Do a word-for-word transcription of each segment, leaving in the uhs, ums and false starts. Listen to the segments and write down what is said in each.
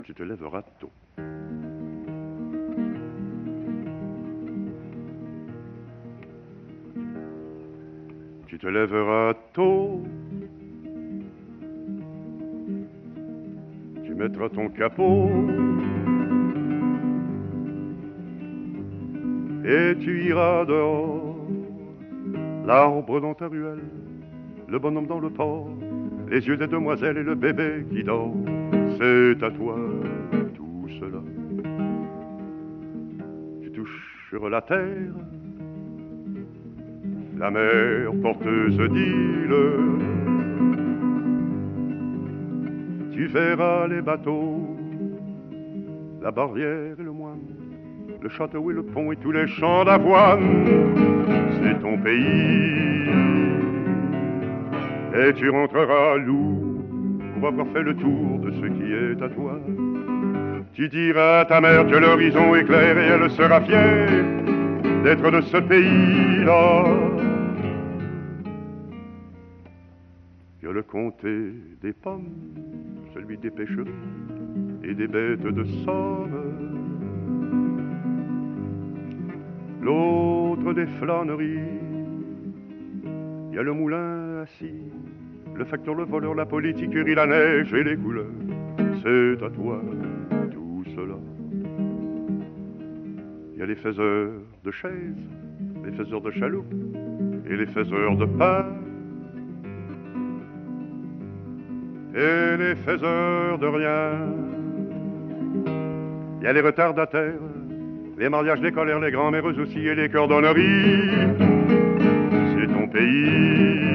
Tu te lèveras tôt. Tu te lèveras tôt. Tu mettras ton capot. Et tu iras dehors. L'arbre dans ta ruelle, le bonhomme dans le port, les yeux des demoiselles et le bébé qui dort. C'est à toi tout cela. Tu toucheras la terre, la mer porteuse d'îles. Tu verras les bateaux, la barrière et le moine, le château et le pont et tous les champs d'avoine. C'est ton pays. Et tu rentreras lourd pour avoir fait le tour de ce qui est à toi. Tu diras à ta mère que l'horizon est clair et elle sera fière d'être de ce pays-là. Que le comté des pommes, celui des pêcheries et des bêtes de somme, l'autre des flâneries. Il y a le moulin assis, le facteur, le voleur, la politiquerie, la neige et les couleurs. C'est à toi tout cela. Il y a les faiseurs de chaises, les faiseurs de chaloupes et les faiseurs de pain. Et les faiseurs de rien. Il y a les retardataires, les mariages, les colères, les grands-mères aussi et les cordonneries. C'est ton pays.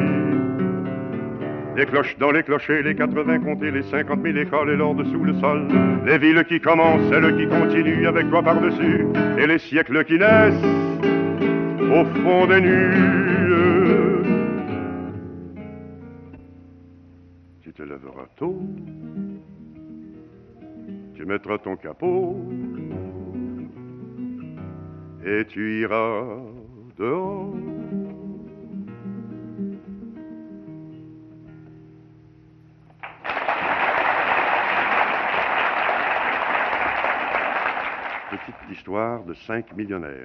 Les cloches dans les clochers, les quatre-vingts comtés, les cinquante mille écoles et l'or dessous le sol. Les villes qui commencent, celles qui continuent avec toi par-dessus. Et les siècles qui naissent au fond des nues. Tu te lèveras tôt, tu mettras ton capot et tu iras dehors. Petite histoire de cinq millionnaires.